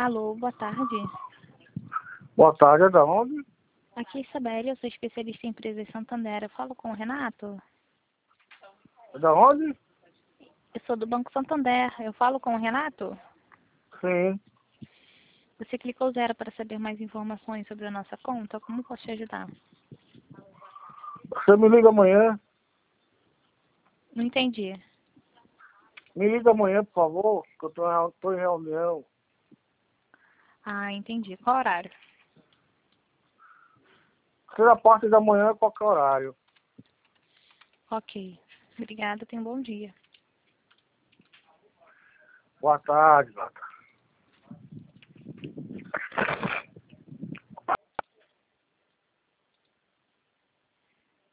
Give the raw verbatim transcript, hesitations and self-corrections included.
Alô, boa tarde. Boa tarde, é da onde? Aqui é Isabelle, eu sou especialista em empresas Santander. Eu falo com o Renato? É da onde? Eu sou do Banco Santander. Eu falo com o Renato? Sim. Você clicou zero para saber mais informações sobre a nossa conta? Como posso te ajudar? Você me liga amanhã? Não entendi. Me liga amanhã, por favor, que eu tô, em- tô em reunião. Ah, entendi. Qual horário? Seja a parte da manhã, qualquer horário. Ok. Obrigada, tenha um bom dia. Boa tarde, boa tarde.